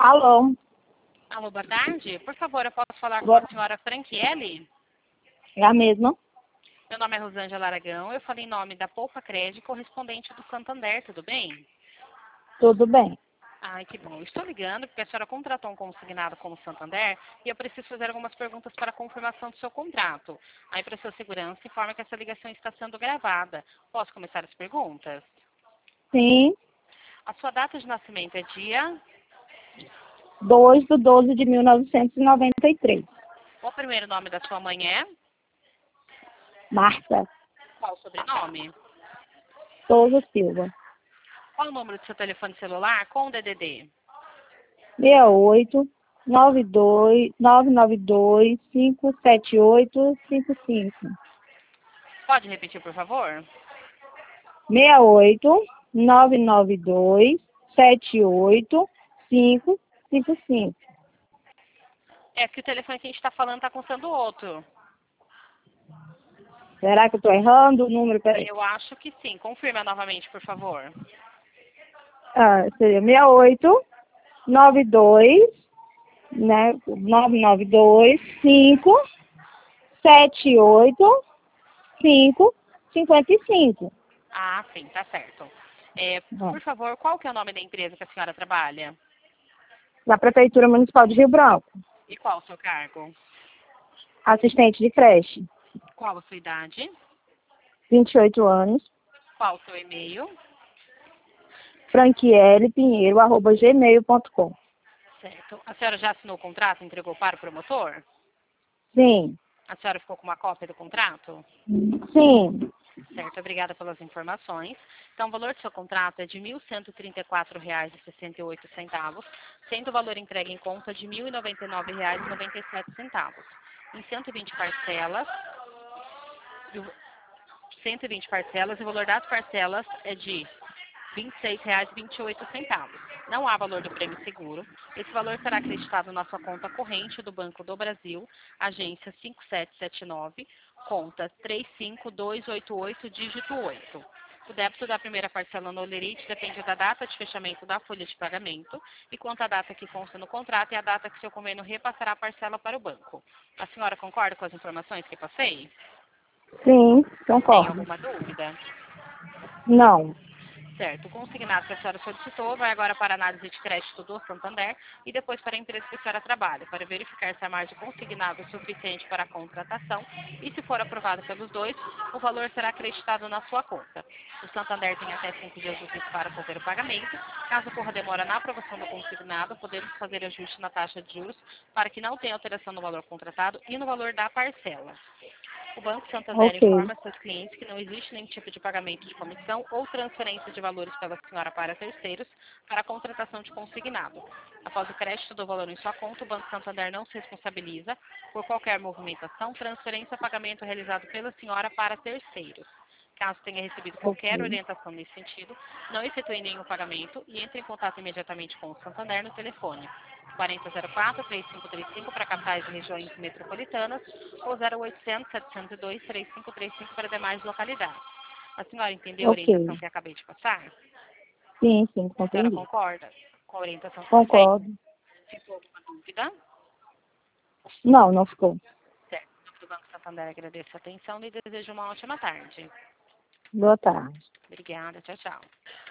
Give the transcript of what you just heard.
Alô, Alô, boa tarde. Por favor, eu posso falar com boa- a senhora Franquiele? é a mesma? Meu nome é Rosângela Aragão. Eu falei em nome da Poupa Crédito, correspondente do Santander, tudo bem? Tudo bem. Ai, que bom. Estou ligando porque a senhora contratou um consignado como Santander e eu preciso fazer algumas perguntas para a confirmação do seu contrato. Aí, para sua segurança, informa que essa ligação está sendo gravada. Posso começar as perguntas? Sim, A sua data de nascimento é dia? 2/12/1993. O primeiro nome da sua mãe é? Marta Qual o sobrenome? Souza Silva. Qual o número do seu telefone celular com o DDD? 68 92 992 578 55. Pode repetir, por favor? 68 992 78 555. É que o telefone que a gente está falando está constando outro. Será que eu estou errando o número? Peraí. Eu acho que sim. Confirma novamente, por favor. Seria 68 92, né? 992 5 78 5 55. Ah, sim, tá certo. Bom, Por favor, qual que é o nome da empresa que a senhora trabalha? da Prefeitura Municipal de Rio Branco. E qual o seu cargo? Assistente de creche. Qual a sua idade? 28 anos. Qual o seu e-mail? franquiellepinheiro@gmail.com. Certo. A senhora já assinou o contrato e entregou para o promotor? Sim. A senhora ficou com uma cópia do contrato? Sim. Certo, obrigada pelas informações. Então, o valor do seu contrato é de R$ 1.134,68, sendo o valor entregue em conta de R$ 1.099,97. Em 120 parcelas, e o- 120 parcelas, e o valor das parcelas é de R$ 26,28. Não há valor do prêmio seguro. Esse valor será acreditado na sua conta corrente do Banco do Brasil, agência 5779, conta 35288, dígito 8. O débito da primeira parcela no Olerite depende da data de fechamento da folha de pagamento e quanto à data que consta no contrato e a data que seu convênio repassará a parcela para o banco. A senhora concorda com as informações que passei? Sim, Tem concordo. alguma dúvida? Não. Certo. O consignado que a senhora solicitou vai agora para a análise de crédito do Santander e depois para a empresa que a senhora trabalha, para verificar se a margem consignada é suficiente para a contratação e, se for aprovado pelos dois, o valor será acreditado na sua conta. O Santander tem até 5 dias úteis para fazer o pagamento. Caso ocorra demora na aprovação do consignado, podemos fazer ajuste na taxa de juros para que não tenha alteração no valor contratado e no valor da parcela. O Banco Santander Ok. informa seus clientes que não existe nenhum tipo de pagamento de comissão ou transferência de valores pela senhora para terceiros para a contratação de consignado. Após o crédito do valor em sua conta, o Banco Santander não se responsabiliza por qualquer movimentação, transferência ou pagamento realizado pela senhora para terceiros. Caso tenha recebido qualquer Ok. orientação nesse sentido, não efetue nenhum pagamento e entre em contato imediatamente com o Santander no telefone 4004-3535 para capitais e regiões metropolitanas ou 0800-702-3535 para demais localidades. A senhora entendeu a Ok. orientação que acabei de passar? Sim, A senhora compreendi. concorda com a orientação que passei? Concordo. Ficou alguma dúvida? Não, não ficou. Certo. Em nome do Banco Santander, agradeço a atenção e desejo uma ótima tarde. Boa tarde. Obrigada. Tchau, tchau.